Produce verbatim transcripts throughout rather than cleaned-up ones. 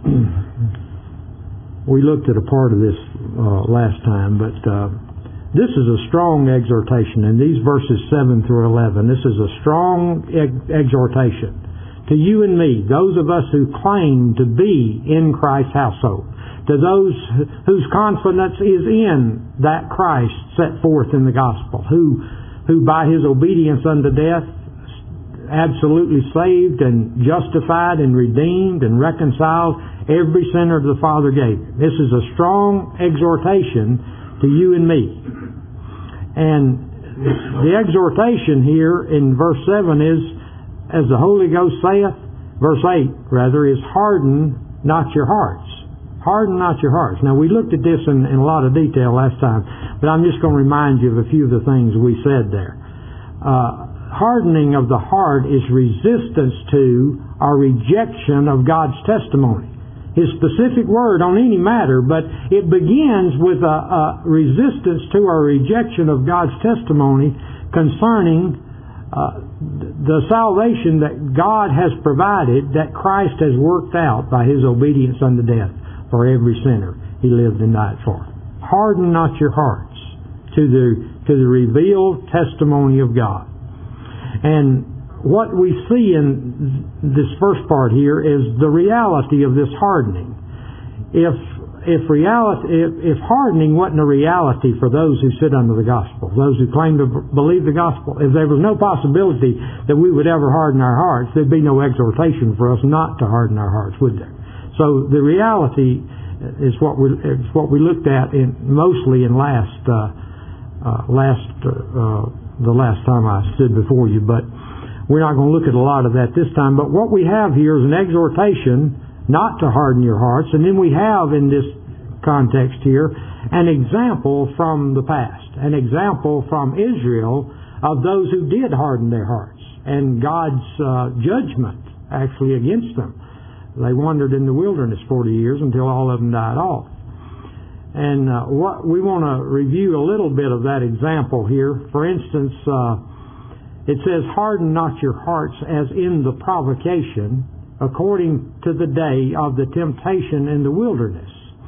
we looked at a part of this uh, last time, but uh, this is a strong exhortation. In these verses seven through eleven, this is a strong ex- exhortation to you and me, those of us who claim to be in Christ's household, to those whose confidence is in that Christ set forth in the gospel, who, who by His obedience unto death absolutely saved and justified and redeemed and reconciled every sinner the Father gave Him. This is a strong exhortation to you and me. And the exhortation here in verse seven is, as the Holy Ghost saith, verse eight rather, is harden not your hearts. Harden not your hearts. Now, we looked at this in, in a lot of detail last time, but I'm just going to remind you of a few of the things we said there. Uh, hardening of the heart is resistance to or rejection of God's testimony, His specific word on any matter, but it begins with a, a resistance to or rejection of God's testimony concerning uh, the salvation that God has provided, that Christ has worked out by His obedience unto death for every sinner He lived and died for. Harden not your hearts to the to the revealed testimony of God. And what we see in this first part here is the reality of this hardening. If if reality, if, if hardening wasn't a reality for those who sit under the gospel, those who claim to believe the gospel, if there was no possibility that we would ever harden our hearts, there'd be no exhortation for us not to harden our hearts, would there? So the reality is what we is what we looked at in mostly in last uh, uh, last uh, the last time I stood before you, but we're not going to look at a lot of that this time. But what we have here is an exhortation not to harden your hearts, and then we have in this context here an example from the past, an example from Israel of those who did harden their hearts, and God's uh, judgment actually against them. They wandered in the wilderness forty years until all of them died off. And uh, what we want to review a little bit of that example here. For instance, uh, it says, harden not your hearts as in the provocation, according to the day of the temptation in the wilderness,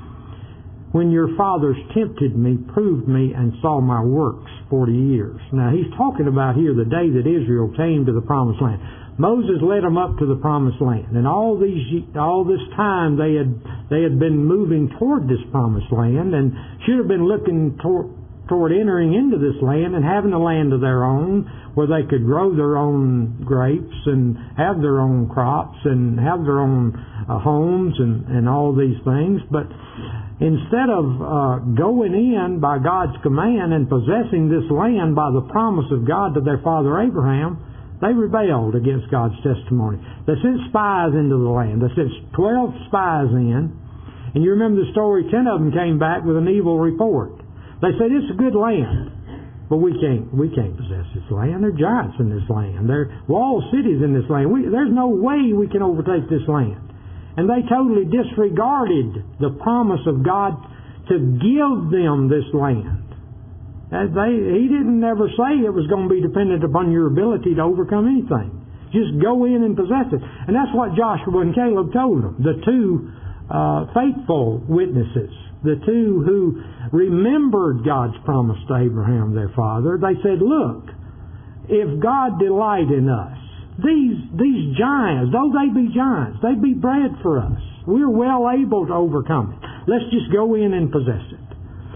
when your fathers tempted me, proved me, and saw my works forty years. Now, he's talking about here the day that Israel came to the promised land. Moses led them up to the promised land, and all these, all this time they had they had been moving toward this promised land, and should have been looking toward, toward entering into this land and having a land of their own, where they could grow their own grapes and have their own crops and have their own uh, homes and, and all these things. But instead of uh, going in by God's command and possessing this land by the promise of God to their father Abraham, they rebelled against God's testimony. They sent spies into the land. They sent twelve spies in. And you remember the story, ten of them came back with an evil report. They said, it's a good land, but we can't we can't possess this land. There are giants in this land. There are walled cities in this land. We, there's no way we can overtake this land. And they totally disregarded the promise of God to give them this land. They, he didn't ever say it was going to be dependent upon your ability to overcome anything. Just go in and possess it. And that's what Joshua and Caleb told them, the two uh, faithful witnesses, the two who remembered God's promise to Abraham, their father. They said, look, if God delight in us, these, these giants, though they be giants, they be bread for us. We're well able to overcome it. Let's just go in and possess it.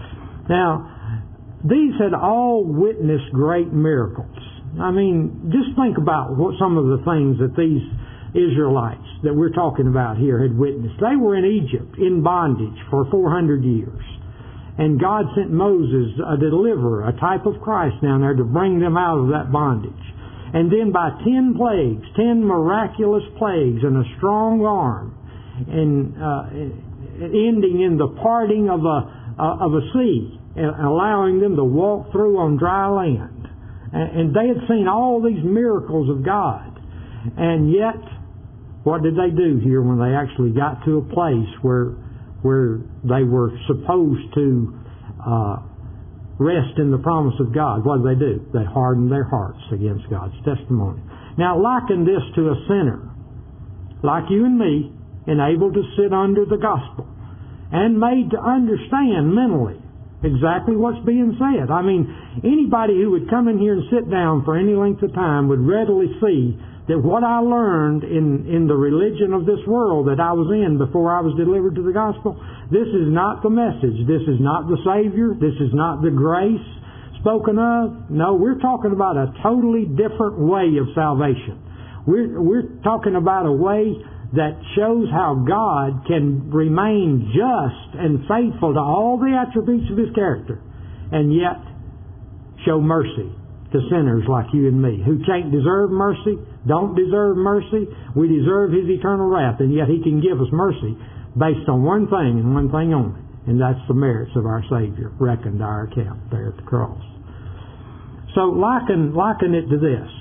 Now, these had all witnessed great miracles. I mean, just think about what some of the things that these Israelites that we're talking about here had witnessed. They were in Egypt in bondage for four hundred years. And God sent Moses, a deliverer, a type of Christ down there to bring them out of that bondage. And then by ten plagues, ten miraculous plagues and a strong arm, and uh, ending in the parting of a, uh, of a sea, allowing them to walk through on dry land. And they had seen all these miracles of God. And yet, what did they do here when they actually got to a place where where they were supposed to uh, rest in the promise of God? What did they do? They hardened their hearts against God's testimony. Now, liken this to a sinner, like you and me, and able to sit under the gospel and made to understand mentally exactly what's being said. I mean, anybody who would come in here and sit down for any length of time would readily see that what I learned in, in the religion of this world that I was in before I was delivered to the gospel, this is not the message. This is not the Savior. This is not the grace spoken of. No, we're talking about a totally different way of salvation. We're, we're talking about a way that shows how God can remain just and faithful to all the attributes of His character and yet show mercy to sinners like you and me who can't deserve mercy, don't deserve mercy. We deserve His eternal wrath, and yet He can give us mercy based on one thing and one thing only, and that's the merits of our Savior reckoned to our account there at the cross. So liken, liken it to this.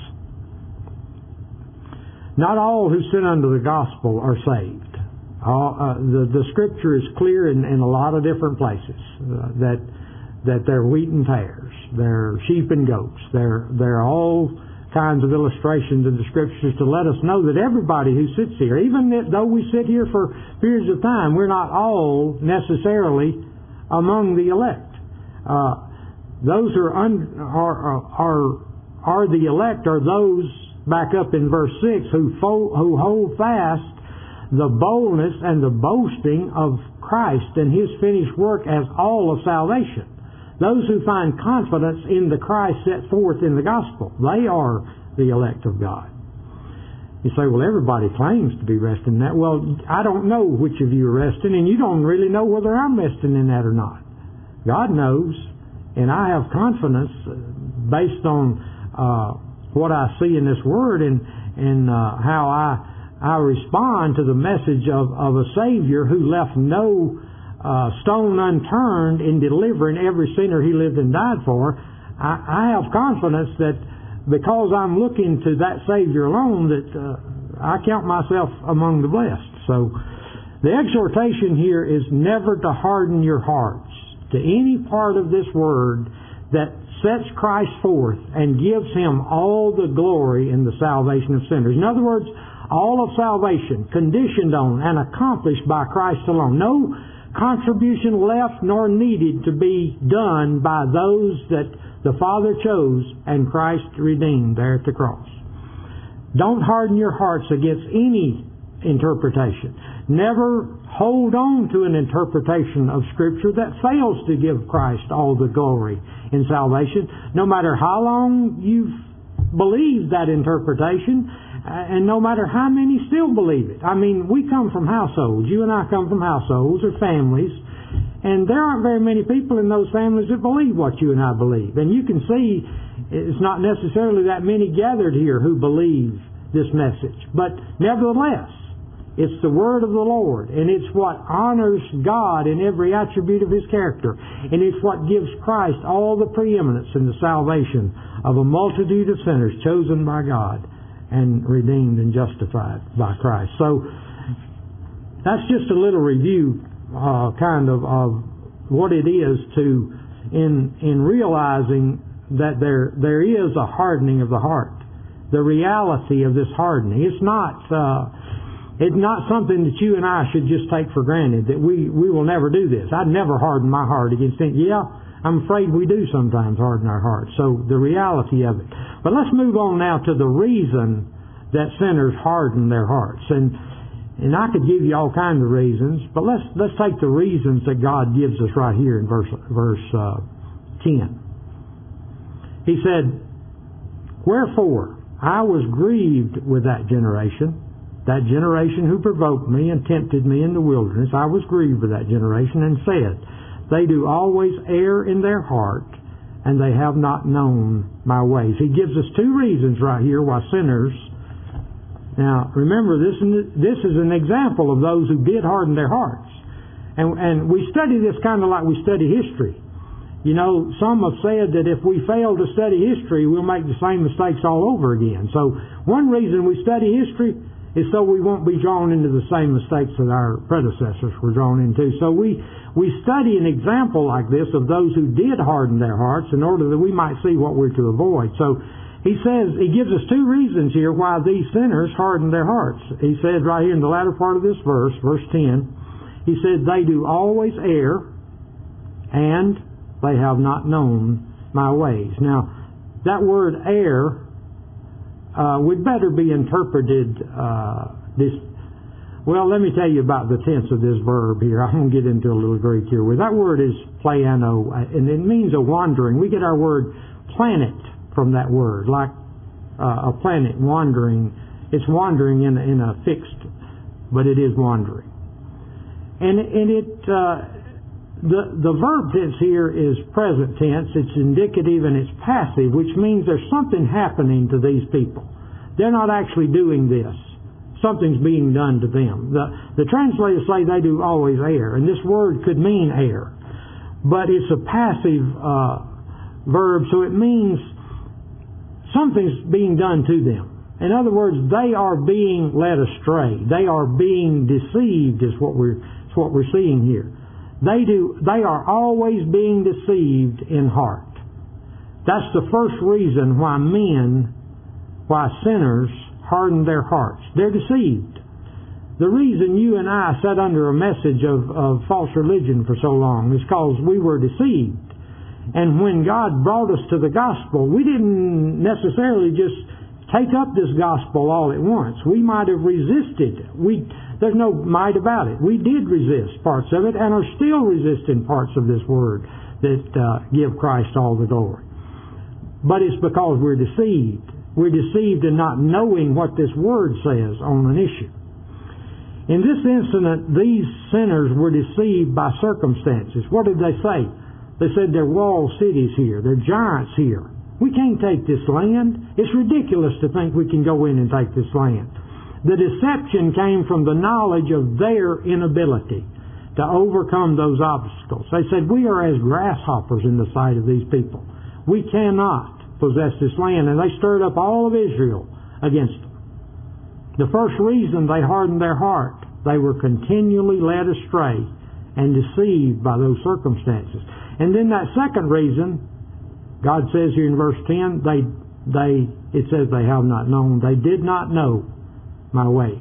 Not all who sit under the gospel are saved. All, uh, the, the Scripture is clear in, in a lot of different places uh, that that they're wheat and tares, they're sheep and goats, they're they're all kinds of illustrations in the Scriptures to let us know that everybody who sits here, even though we sit here for periods of time, we're not all necessarily among the elect. Uh, those who are, un, are are are the elect are those, back up in verse six, who, fo- who hold fast the boldness and the boasting of Christ and His finished work as all of salvation. Those who find confidence in the Christ set forth in the gospel, they are the elect of God. You say, well, everybody claims to be resting in that. Well, I don't know which of you are resting, and you don't really know whether I'm resting in that or not. God knows, and I have confidence based on uh, what I see in this Word and, and uh, how I I respond to the message of, of a Savior who left no uh, stone unturned in delivering every sinner He lived and died for. I, I have confidence that because I'm looking to that Savior alone, that uh, I count myself among the blessed. So the exhortation here is never to harden your hearts to any part of this Word that sets Christ forth and gives Him all the glory in the salvation of sinners. In other words, all of salvation conditioned on and accomplished by Christ alone. No contribution left nor needed to be done by those that the Father chose and Christ redeemed there at the cross. Don't harden your hearts against any interpretation. Never hold on to an interpretation of Scripture that fails to give Christ all the glory in salvation, no matter how long you've believed that interpretation, and no matter how many still believe it. I mean, we come from households. You and I come from households or families, and there aren't very many people in those families that believe what you and I believe. And you can see it's not necessarily that many gathered here who believe this message. But nevertheless, it's the Word of the Lord, and it's what honors God in every attribute of His character, and it's what gives Christ all the preeminence in the salvation of a multitude of sinners chosen by God and redeemed and justified by Christ. So that's just a little review uh, kind of of what it is to in in realizing that there there is a hardening of the heart. The reality of this hardening. It's not uh, it's not something that you and I should just take for granted, that we, we will never do this. I'd never harden my heart against it. Yeah, I'm afraid we do sometimes harden our hearts. So the reality of it. But let's move on now to the reason that sinners harden their hearts. And and I could give you all kinds of reasons, but let's let's take the reasons that God gives us right here in verse verse uh, ten. He said, "Wherefore I was grieved with that generation, that generation who provoked me and tempted me in the wilderness. I was grieved with that generation and said, they do always err in their heart, and they have not known my ways." He gives us two reasons right here why sinners. Now, remember, this this is an example of those who did harden their hearts. And, and we study this kind of like we study history. You know, some have said that if we fail to study history, we'll make the same mistakes all over again. So one reason we study history is so we won't be drawn into the same mistakes that our predecessors were drawn into. So we, we study an example like this of those who did harden their hearts in order that we might see what we're to avoid. So he says, he gives us two reasons here why these sinners hardened their hearts. He said right here in the latter part of this verse, verse ten, he said, they do always err, and they have not known my ways. Now, that word err uh, would better be interpreted uh, this. Well, let me tell you about the tense of this verb here. I'm going to get into a little Greek here. Well, that word is plaiano, and it means a wandering. We get our word planet from that word, like uh, a planet wandering. It's wandering in, in a fixed, but it is wandering. And, and it, uh, the, the verb tense here is present tense. It's indicative and it's passive, which means there's something happening to these people. They're not actually doing this. Something's being done to them. The, the translators say they do always err, and this word could mean err. But it's a passive uh, verb, so it means something's being done to them. In other words, they are being led astray. They are being deceived is what we're, is what we're seeing here. They do. They are always being deceived in heart. That's the first reason why men, why sinners, harden their hearts. They're deceived. The reason you and I sat under a message of, of false religion for so long is because we were deceived. And when God brought us to the gospel, we didn't necessarily just take up this gospel all at once. We might have resisted. We, there's no might about it. We did resist parts of it and are still resisting parts of this word that uh, give Christ all the glory. But it's because we're deceived. We're deceived in not knowing what this word says on an issue. In this incident, these sinners were deceived by circumstances. What did they say? They said there are walled cities here. There are giants here. We can't take this land. It's ridiculous to think we can go in and take this land. The deception came from the knowledge of their inability to overcome those obstacles. They said, we are as grasshoppers in the sight of these people. We cannot possess this land. And they stirred up all of Israel against them. The first reason they hardened their heart, they were continually led astray and deceived by those circumstances. And then that second reason, God says here in verse ten, they, they, it says they have not known. They did not know my ways.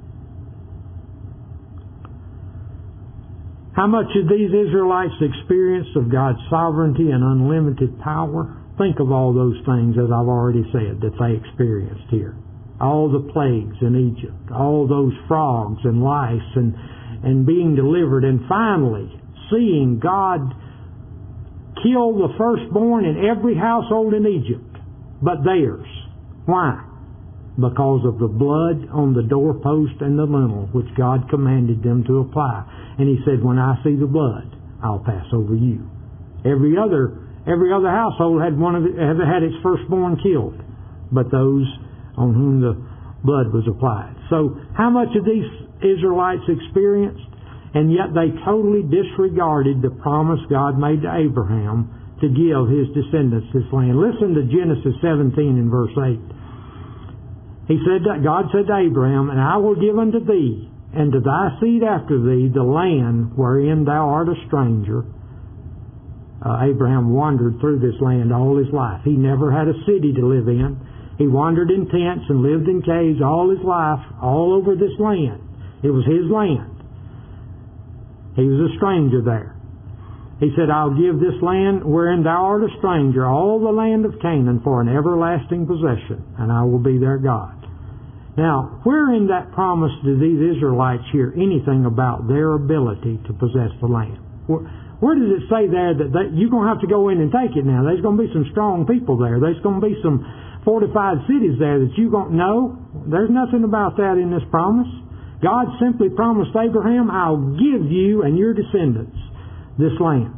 How much did these Israelites experience of God's sovereignty and unlimited power? Think of all those things, as I've already said, that they experienced here. All the plagues in Egypt, all those frogs and lice and, and being delivered, and finally seeing God kill the firstborn in every household in Egypt but theirs. Why? Because of the blood on the doorpost and the lintel, which God commanded them to apply. And He said, when I see the blood, I'll pass over you. Every other every other household had one of it, had its firstborn killed, but those on whom the blood was applied. So how much of these Israelites experienced? And yet they totally disregarded the promise God made to Abraham to give his descendants this land. Listen to Genesis seventeen and verse eight. He said, that God said to Abraham, and I will give unto thee and to thy seed after thee the land wherein thou art a stranger. Uh, Abraham wandered through this land all his life. He never had a city to live in. He wandered in tents and lived in caves all his life, all over this land. It was his land. He was a stranger there. He said, I'll give this land wherein thou art a stranger, all the land of Canaan, for an everlasting possession, and I will be their God. Now, where in that promise do these Israelites hear anything about their ability to possess the land? Where, where does it say there that they, you're going to have to go in and take it now? There's going to be some strong people there. There's going to be some fortified cities there that you don't know. There's nothing about that in this promise. God simply promised Abraham, I'll give you and your descendants this land.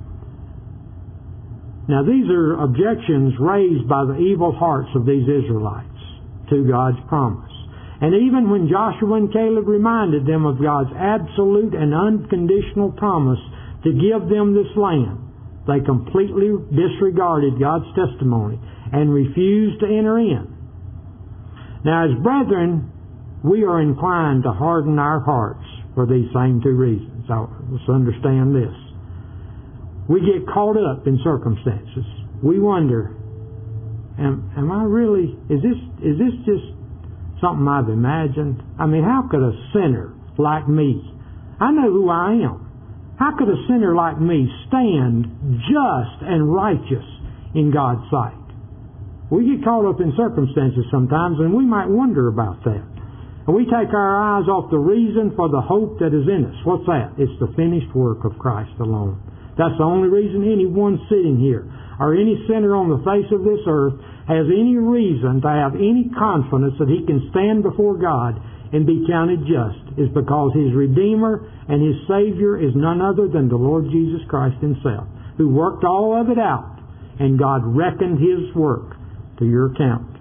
Now these are objections raised by the evil hearts of these Israelites to God's promise. And even when Joshua and Caleb reminded them of God's absolute and unconditional promise to give them this land, they completely disregarded God's testimony and refused to enter in. Now as brethren, we are inclined to harden our hearts for these same two reasons. So let's understand this. We get caught up in circumstances. We wonder, am, am I really, is this, is this just something I've imagined? I mean, how could a sinner like me, I know who I am, how could a sinner like me stand just and righteous in God's sight? We get caught up in circumstances sometimes, and we might wonder about that. And we take our eyes off the reason for the hope that is in us. What's that? It's the finished work of Christ alone. That's the only reason anyone sitting here or any sinner on the face of this earth has any reason to have any confidence that he can stand before God and be counted just, is because his Redeemer and his Savior is none other than the Lord Jesus Christ himself, who worked all of it out, and God reckoned his work to your account.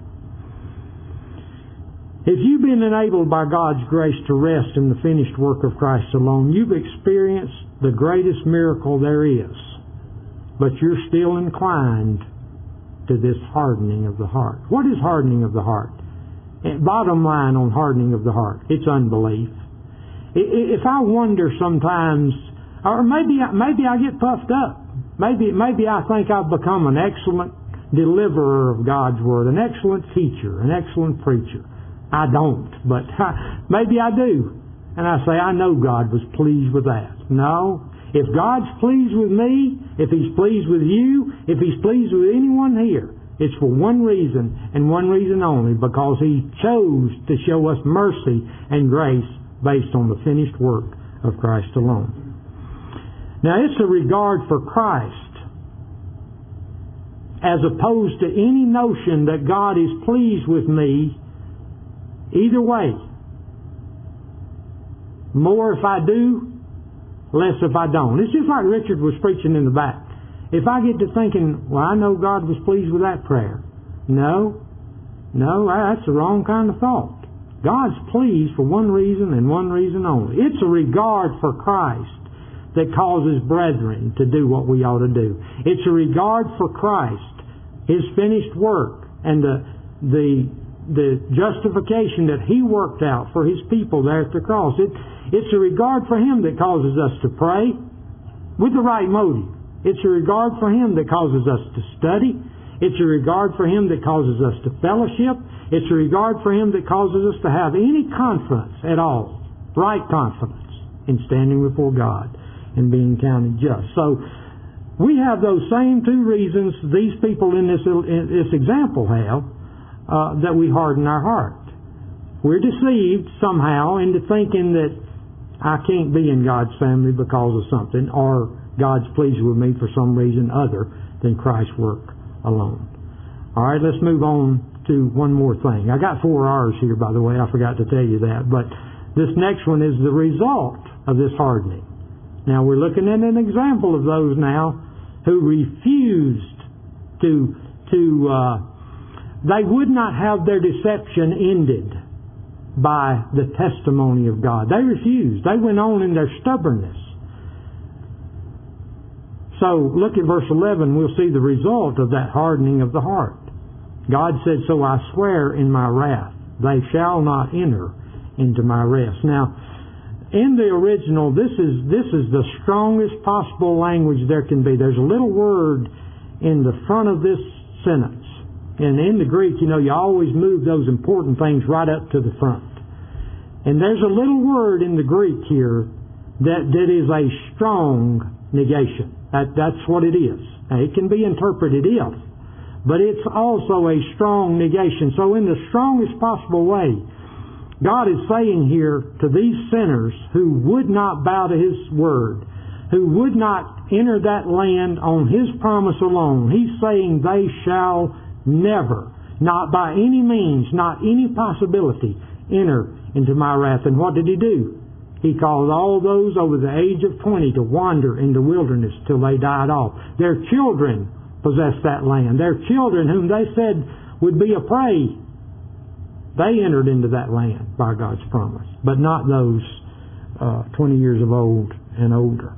If you've been enabled by God's grace to rest in the finished work of Christ alone, you've experienced the greatest miracle there is. But you're still inclined to this hardening of the heart. What is hardening of the heart? Bottom line on hardening of the heart, it's unbelief. If I wonder sometimes, or maybe maybe I get puffed up. Maybe maybe I think I've become an excellent deliverer of God's Word, an excellent teacher, an excellent preacher. I don't, but maybe I do. And I say, I know God was pleased with that. No. If God's pleased with me, if He's pleased with you, if He's pleased with anyone here, it's for one reason and one reason only, because He chose to show us mercy and grace based on the finished work of Christ alone. Now, it's a regard for Christ as opposed to any notion that God is pleased with me either way. More if I do, less if I don't. It's just like Richard was preaching in the back. If I get to thinking, well, I know God was pleased with that prayer. No, no, that's the wrong kind of thought. God's pleased for one reason and one reason only. It's a regard for Christ that causes brethren to do what we ought to do. It's a regard for Christ, His finished work, and the the the justification that He worked out for His people there at the cross. It, it's a regard for Him that causes us to pray with the right motive. It's a regard for Him that causes us to study. It's a regard for Him that causes us to fellowship. It's a regard for Him that causes us to have any confidence at all, right confidence, in standing before God and being counted just. So we have those same two reasons these people in this, in this example have, uh, that we harden our heart. We're deceived somehow into thinking that I can't be in God's family because of something, or God's pleased with me for some reason other than Christ's work alone. All right, let's move on to one more thing. I got four R's here, by the way. I forgot to tell you that. But this next one is the result of this hardening. Now, we're looking at an example of those now who refused to, to uh, they would not have their deception ended by the testimony of God. They refused. They went on in their stubbornness. So, look at verse eleven. We'll see the result of that hardening of the heart. God said, so I swear in my wrath, they shall not enter into my rest. Now, in the original, this is this is the strongest possible language there can be. There's a little word in the front of this sentence. And in the Greek, you know, you always move those important things right up to the front. And there's a little word in the Greek here that, that is a strong negation. That, that's what it is. Now, it can be interpreted if, but it's also a strong negation. So in the strongest possible way, God is saying here to these sinners who would not bow to His word, who would not enter that land on His promise alone, He's saying they shall never, not by any means, not any possibility, enter into my wrath. And what did He do? He caused all those over the age of twenty to wander in the wilderness till they died off. Their children possessed that land. Their children, whom they said would be a prey, they entered into that land by God's promise, but not those uh, twenty years of old and older.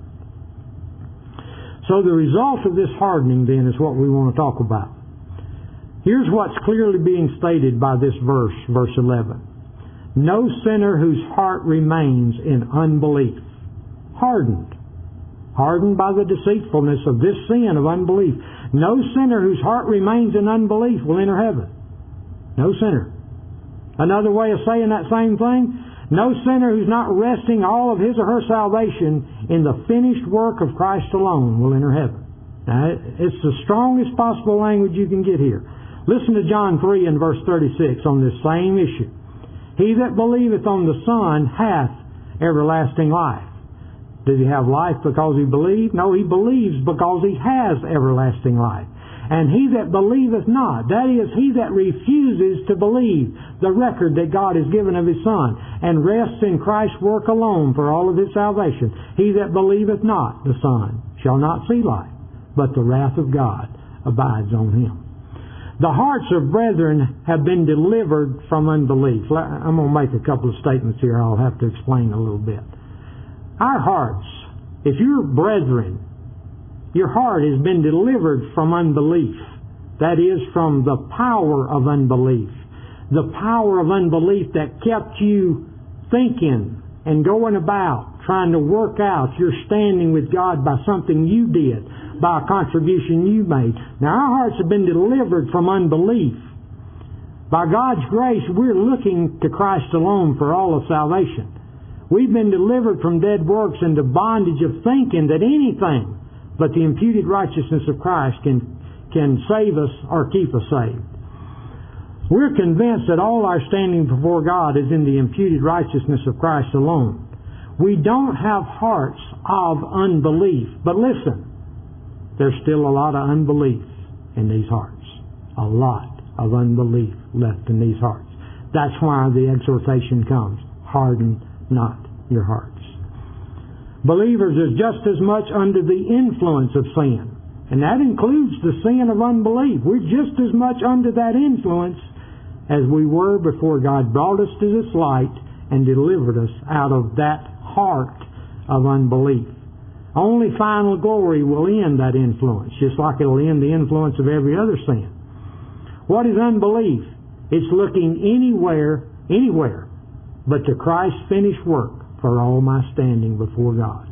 So the result of this hardening then is what we want to talk about. Here's what's clearly being stated by this verse, verse eleven. No sinner whose heart remains in unbelief, hardened. hardened by the deceitfulness of this sin of unbelief. No sinner whose heart remains in unbelief will enter heaven. No sinner. Another way of saying that same thing, no sinner who's not resting all of his or her salvation in the finished work of Christ alone will enter heaven. Now, it's the strongest possible language you can get here. Listen to John three and verse thirty-six on this same issue. He that believeth on the Son hath everlasting life. Does he have life because he believed? No, he believes because he has everlasting life. And he that believeth not, that is, he that refuses to believe the record that God has given of His Son, and rests in Christ's work alone for all of his salvation, he that believeth not the Son shall not see life, but the wrath of God abides on him. The hearts of brethren have been delivered from unbelief. I'm going to make a couple of statements here I'll have to explain a little bit. Our hearts, if you're brethren, your heart has been delivered from unbelief. That is, from the power of unbelief. The power of unbelief that kept you thinking and going about, trying to work out your standing with God by something you did, by a contribution you made. Now, our hearts have been delivered from unbelief. By God's grace, we're looking to Christ alone for all of salvation. We've been delivered from dead works and the bondage of thinking that anything but the imputed righteousness of Christ can, can save us or keep us saved. We're convinced that all our standing before God is in the imputed righteousness of Christ alone. We don't have hearts of unbelief. But listen, there's still a lot of unbelief in these hearts. A lot of unbelief left in these hearts. That's why the exhortation comes. Harden not your hearts. Believers are just as much under the influence of sin. And that includes the sin of unbelief. We're just as much under that influence as we were before God brought us to this light and delivered us out of that heart of unbelief. Only final glory will end that influence, just like it'll end the influence of every other sin. What is unbelief? It's looking anywhere, anywhere, but to Christ's finished work for all my standing before God.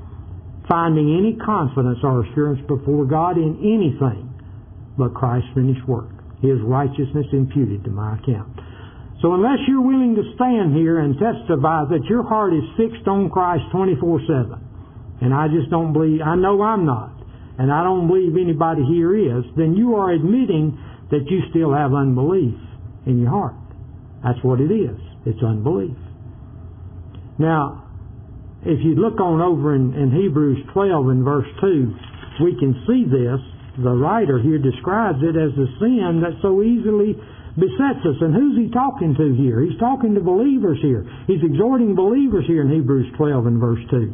Finding any confidence or assurance before God in anything but Christ's finished work. His righteousness imputed to my account. So unless you're willing to stand here and testify that your heart is fixed on Christ twenty-four seven, and I just don't believe, I know I'm not, and I don't believe anybody here is, then you are admitting that you still have unbelief in your heart. That's what it is. It's unbelief. Now, if you look on over in, in Hebrews twelve and verse two, we can see this. The writer here describes it as the sin that so easily besets us. And who's he talking to here? He's talking to believers here. He's exhorting believers here in Hebrews twelve and verse two.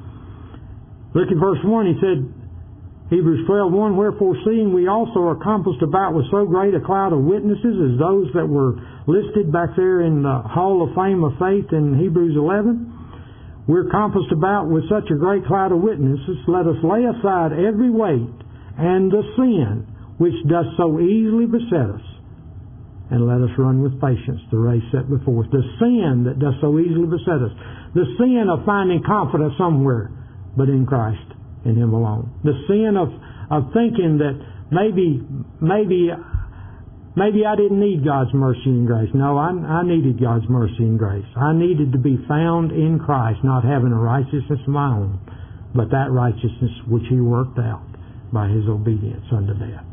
Look at verse one. He said, Hebrews twelve one, wherefore seeing we also are compassed about with so great a cloud of witnesses as those that were listed back there in the Hall of Fame of Faith in Hebrews eleven, we're compassed about with such a great cloud of witnesses, let us lay aside every weight and the sin which does so easily beset us, and let us run with patience the race set before us. The sin that does so easily beset us. The sin of finding confidence somewhere but in Christ, in Him alone. The sin of, of thinking that maybe, maybe, maybe I didn't need God's mercy and grace. No, I, I needed God's mercy and grace. I needed to be found in Christ, not having a righteousness of my own, but that righteousness which He worked out by His obedience unto death.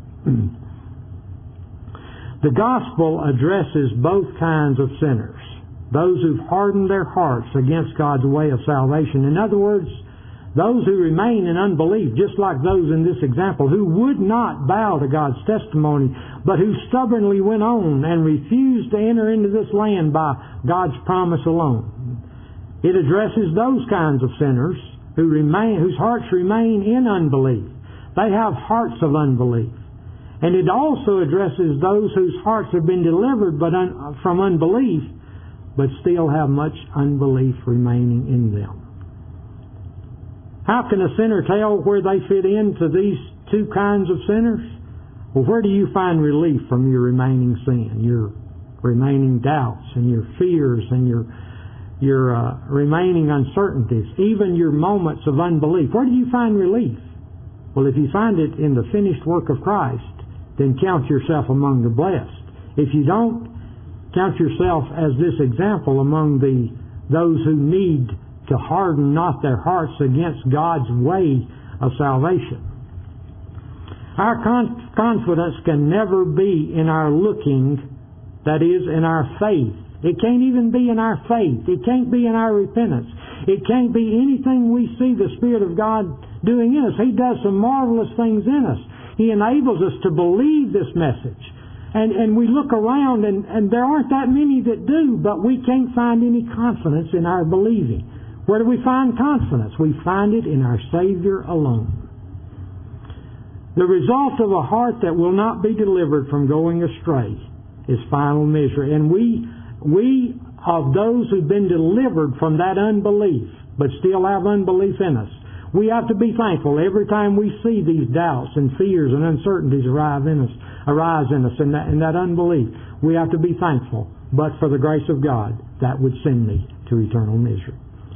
The gospel addresses both kinds of sinners. Those who've hardened their hearts against God's way of salvation. In other words, those who remain in unbelief, just like those in this example, who would not bow to God's testimony, but who stubbornly went on and refused to enter into this land by God's promise alone. It addresses those kinds of sinners who remain, whose hearts remain in unbelief. They have hearts of unbelief. And it also addresses those whose hearts have been delivered but un, from unbelief, but still have much unbelief remaining in them. How can a sinner tell where they fit into these two kinds of sinners? Well, where do you find relief from your remaining sin, your remaining doubts and your fears and your your uh, remaining uncertainties, even your moments of unbelief. Where do you find relief? Well, if you find it in the finished work of Christ, then count yourself among the blessed. If you don't, count yourself as this example among the those who need to harden not their hearts against God's way of salvation. Our con- confidence can never be in our looking, that is, in our faith. It can't even be in our faith. It can't be in our repentance. It can't be anything we see the Spirit of God doing in us. He does some marvelous things in us. He enables us to believe this message. And and we look around, and, and there aren't that many that do, but we can't find any confidence in our believing. Where do we find confidence? We find it in our Savior alone. The result of a heart that will not be delivered from going astray is final misery. And we We, of those who've been delivered from that unbelief, but still have unbelief in us, we have to be thankful every time we see these doubts and fears and uncertainties arise in us, arise in us, and that, and that unbelief. We have to be thankful. But for the grace of God, that would send me to eternal misery.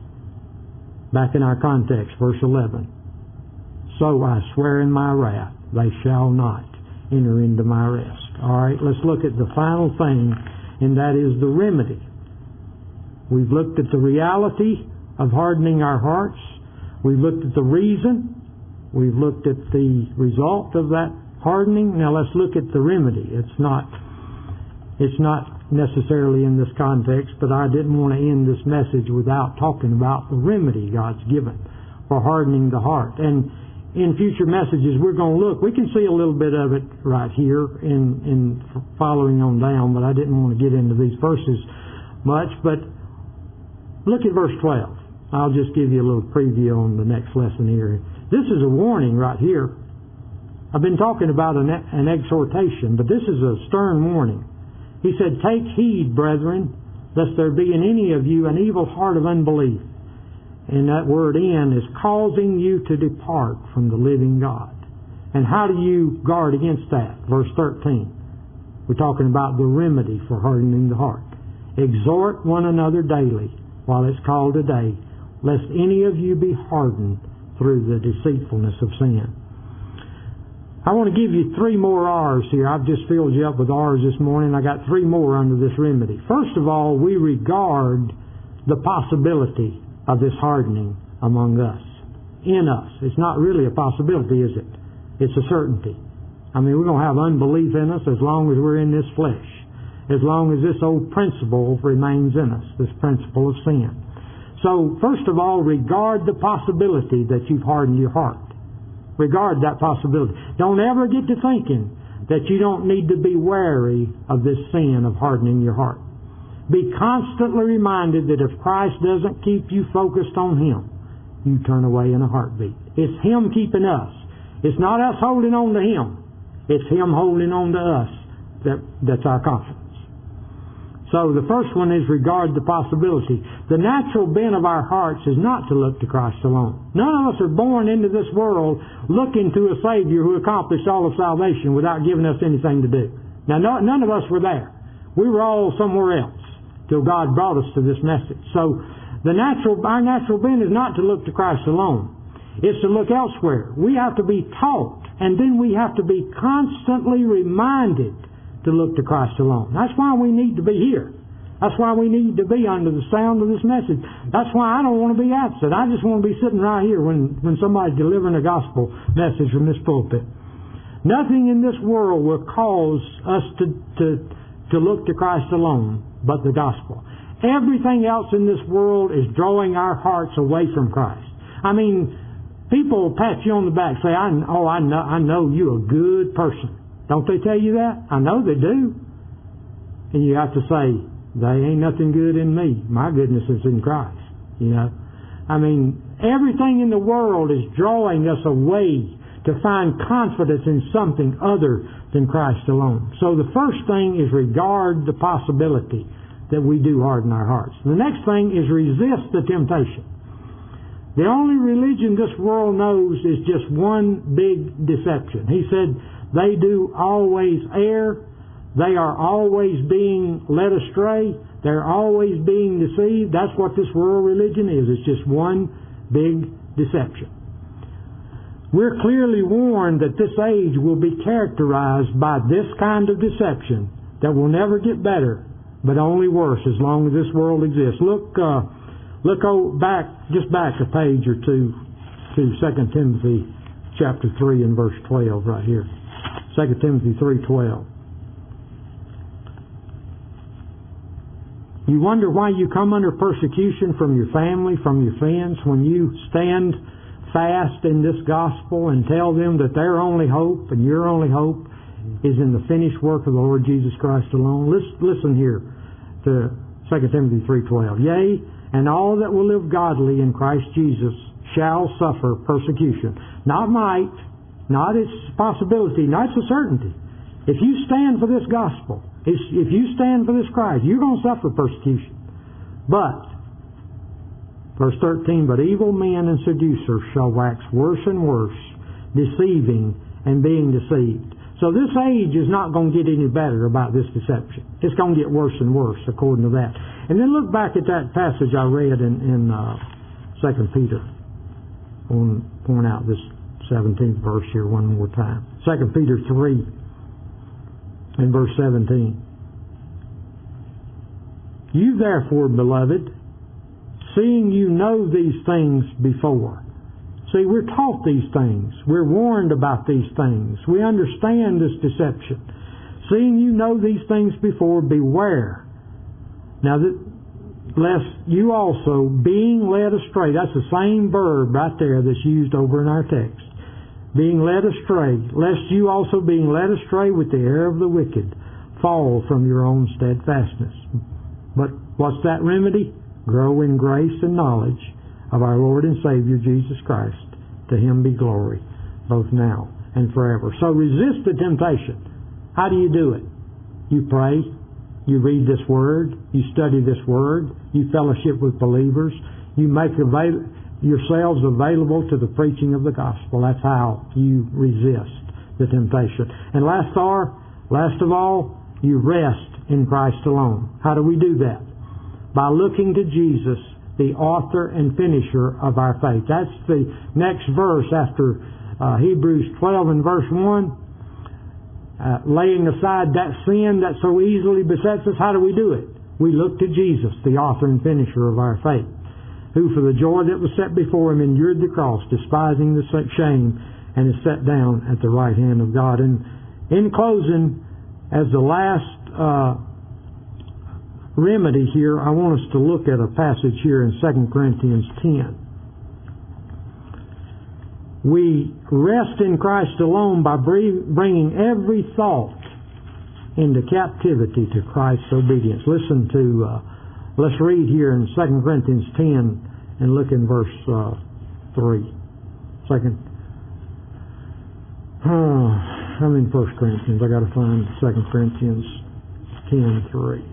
Back in our context, verse eleven. So I swear in my wrath, they shall not enter into my rest. All right, let's look at the final thing, and that is the remedy. We've looked at the reality of hardening our hearts. We've looked at the reason. We've looked at the result of that hardening. Now let's look at the remedy. It's not, it's not necessarily in this context, but I didn't want to end this message without talking about the remedy God's given for hardening the heart. And in future messages, we're going to look. We can see a little bit of it right here in, in following on down, but I didn't want to get into these verses much. But look at verse twelve. I'll just give you a little preview on the next lesson here. This is a warning right here. I've been talking about an, an exhortation, but this is a stern warning. He said, "Take heed, brethren, lest there be in any of you an evil heart of unbelief." And that word "in" is causing you to depart from the living God. And how do you guard against that? Verse thirteen. We're talking about the remedy for hardening the heart. "Exhort one another daily while it's called today, lest any of you be hardened through the deceitfulness of sin." I want to give you three more R's here. I've just filled you up with R's this morning. I got three more under this remedy. First of all, we regard the possibility of this hardening among us, in us. It's not really a possibility, is it? It's a certainty. I mean, we're going to have unbelief in us as long as we're in this flesh, as long as this old principle remains in us, this principle of sin. So, first of all, regard the possibility that you've hardened your heart. Regard that possibility. Don't ever get to thinking that you don't need to be wary of this sin of hardening your heart. Be constantly reminded that if Christ doesn't keep you focused on Him, you turn away in a heartbeat. It's Him keeping us. It's not us holding on to Him. It's Him holding on to us. That, that's our confidence. So the first one is regard the possibility. The natural bent of our hearts is not to look to Christ alone. None of us are born into this world looking to a Savior who accomplished all of salvation without giving us anything to do. Now, no, none of us were there. We were all somewhere else till God brought us to this message. So the natural, our natural bent is not to look to Christ alone. It's to look elsewhere. We have to be taught, and then we have to be constantly reminded to look to Christ alone. That's why we need to be here. That's why we need to be under the sound of this message. That's why I don't want to be absent. I just want to be sitting right here when, when somebody's delivering a gospel message from this pulpit. Nothing in this world will cause us to, to, to look to Christ alone but the gospel. Everything else in this world is drawing our hearts away from Christ. I mean, people pat you on the back, say, I, oh, I know, I know you're a good person. Don't they tell you that? I know they do. And you have to say, there ain't nothing good in me. My goodness is in Christ. You know? I mean, everything in the world is drawing us away to find confidence in something other than Christ alone. So the first thing is regard the possibility that we do harden our hearts. The next thing is resist the temptation. The only religion this world knows is just one big deception. He said, they do always err, They are always being led astray. They're always being deceived. That's what this world religion is. It's just one big deception. We're clearly warned that this age will be characterized by this kind of deception that will never get better, but only worse as long as this world exists. Look, uh, look oh, back, just back a page or two to Second Timothy chapter three and verse twelve right here. Second Timothy three twelve. You wonder why you come under persecution from your family, from your friends, when you stand fast in this gospel and tell them that their only hope and your only hope is in the finished work of the Lord Jesus Christ alone. Listen, listen here to Second Timothy three twelve. Yea, and all that will live godly in Christ Jesus shall suffer persecution. Not might, not its possibility, not its a certainty. If you stand for this gospel, if you stand for this Christ, you're going to suffer persecution. But, verse thirteen, but evil men and seducers shall wax worse and worse, deceiving and being deceived. So this age is not going to get any better about this deception. It's going to get worse and worse according to that. And then look back at that passage I read in, in uh, Second Peter. I want to point out this seventeenth verse here one more time. Second Peter three and verse seventeen. You therefore, beloved, seeing you know these things before. See, we're taught these things. We're warned about these things. We understand this deception. Seeing you know these things before, beware. Now, that, lest you also, being led astray, that's the same verb right there that's used over in our text. Being led astray, lest you also, being led astray with the error of the wicked, fall from your own steadfastness. But what's that remedy? Grow in grace and knowledge of our Lord and Savior Jesus Christ. To Him be glory, both now and forever. So resist the temptation. How do you do it? You pray. You read this Word. You study this Word. You fellowship with believers. You make avail- yourselves available to the preaching of the gospel. That's how you resist the temptation. And last, are, last of all, you rest in Christ alone. How do we do that? By looking to Jesus, the author and finisher of our faith. That's the next verse after uh, Hebrews twelve and verse one. Uh, laying aside that sin that so easily besets us, how do we do it? We look to Jesus, the author and finisher of our faith, who for the joy that was set before Him endured the cross, despising the shame, and is set down at the right hand of God. And in closing, as the last uh, remedy here, I want us to look at a passage here in Second Corinthians ten. We rest in Christ alone by bringing every thought into captivity to Christ's obedience. Listen to, uh, let's read here in Second Corinthians ten and look in verse uh, three. Second, uh, I'm in First Corinthians. I got to find Second Corinthians ten three.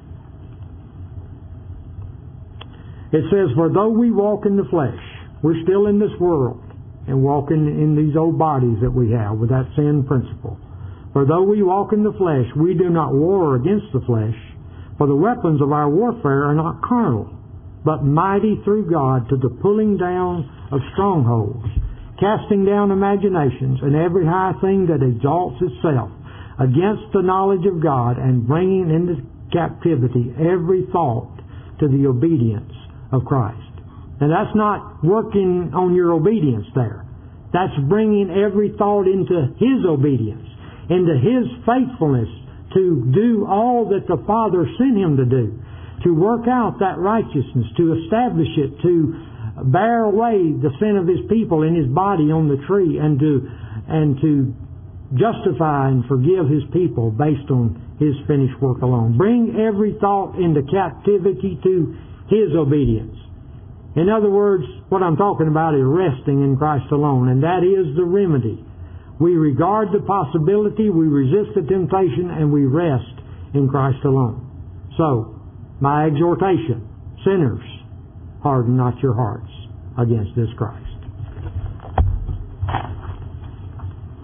It says, for though we walk in the flesh, we're still in this world and walking in these old bodies that we have with that sin principle. For though we walk in the flesh, we do not war against the flesh, for the weapons of our warfare are not carnal, but mighty through God to the pulling down of strongholds, casting down imaginations and every high thing that exalts itself against the knowledge of God, and bringing into captivity every thought to the obedience of Christ. Now that's not working on your obedience there. That's bringing every thought into His obedience, into His faithfulness to do all that the Father sent Him to do, to work out that righteousness, to establish it, to bear away the sin of His people in His body on the tree, and to and to justify and forgive His people based on His finished work alone. Bring every thought into captivity to His obedience. In other words, what I'm talking about is resting in Christ alone, and that is the remedy. We regard the possibility, we resist the temptation, and we rest in Christ alone. So, my exhortation, sinners, harden not your hearts against this Christ.